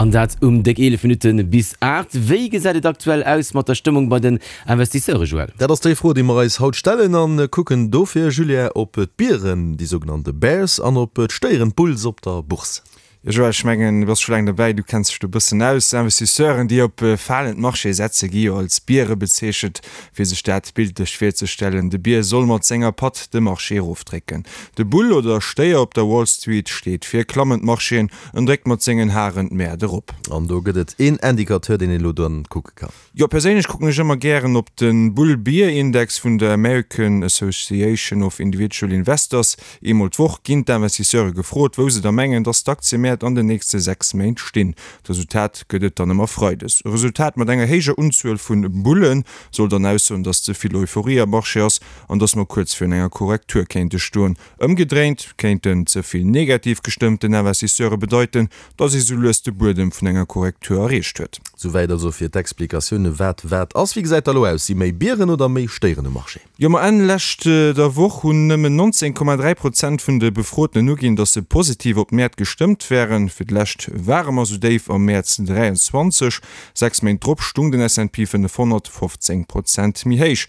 an dat de 11 Minuten bis 8. Wéi gesädet aktuell aus mat der Stimmung bei den Investisseure Joel? Dat ass froh, die Marais haut stellen an kucken dofir Julia op et Bieren, die sogenannte Bears an op et steieren Puls op der Buchs. Ja, schmengen was schon lange dabei, du kennst du bisschen aus Investisseuren, die op fallend Marche Sätze gi als Biere bezeschet fir se Stadtbild schwer zu stellen. De Bier soll mat Sänger Pat de Marché aufdrecken. De Bull oder Steier op der Wall Street steht fir klammend Marscheen und dreck mat zingen Haaren mehr derop. An do gëtt en Indikateur den Lodern gucken kann. Ja persönlich gucken ich immer gern op den Bull Beer Index vun der American Association of Individual Investors woch ginnt der Investisseure gefrot, wo se der Mengen der Aktie mehr an den nächste 6 Main stehen. Das Resultat gëtt dann immer freudes. Resultat mat enger heger Unzuuel vun Bullen soll dann aus dass zu viel Euphorie marschers an dass man kurz für enger Korrektur kennte sturen. Umgedreht kennten zuviel negativ gestimmten Investisseure bedeuten, dass sie so löste Burdem vun enger Korrektur errecht huet. Soweit also fir d'Explikationune wert ass wie seit aus sie méi Bieren oder méi steieren Marché. Ja ma anlächte der woch hun nëmmen 19,3% vun de Befroten nu gin, dat se positiv op Mäert gestimmt wären firlächt wärmer so Dave am März 23 6 Main Drstung den S&P vun de 115% mihéich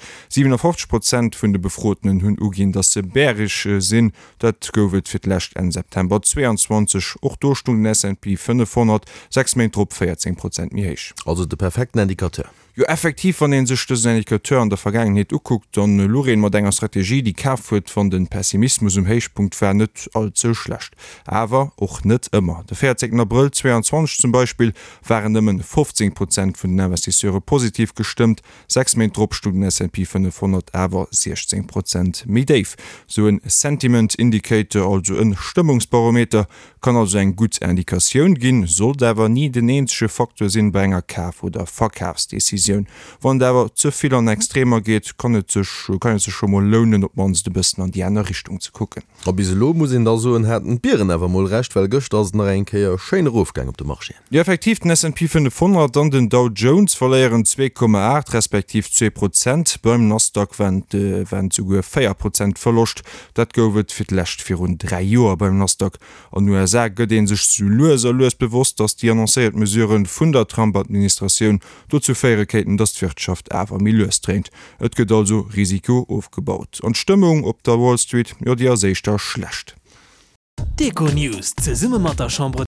57% vun de Befrotenen hunn ugin dat se bärisch sinn dat gowet firlächt en September 22 och Durchstunden S&P 500 6 Main Drpp 14% mihéich. Also de perfekten Indikateur. Jo effektiv an den sech Indikateur an der Vergangenheit uguckt, dann Loren mat enger Strategie die Kafut von den Pessimismus Heichpunkt fernet allzu schlecht. Aber och net immer. Der 14. April 22 zum Beispiel waren nimmen 15% von den Investisseure positiv gestimmt, 6 Main Drsstunden S&P 500 aber 16% mit Dave. So ein Sentiment Indicator, also ein Stimmungsbarometer, kann also ein gut Indikation gehen, soll dawer nie den ensche Faktor sinn bei enger Kaf oder Verkaufsdecision. Wann dawer zuviel an extremer geht, kann es sich schon mal lohnen, ob man de besten an die andere Richtung zu gucken. Ob bis lo muss da so en hätten Bieren aber mal recht, weil gest enkeier Schein Rufgang op de Marché. Ja, effektiv den S&P 500 an den Dow Jones verleieren 2,8 respektiv 2%, beim Nasdaq wenn zu 4% verlocht, dat gowet firlächt fir rund 3 Joer beim Nasdaq an nur gëtt den sech zu loser bewusst, dass die annoncéiert mesureuren vun der Trump-Administration dazu Fähigkeiten das Wirtschaft awer milieus trennt. Et gët also Risiko aufgebaut. An Stimmung op der Wall Street ja die seich da schlecht. Deko News ze Summe mat der Chambre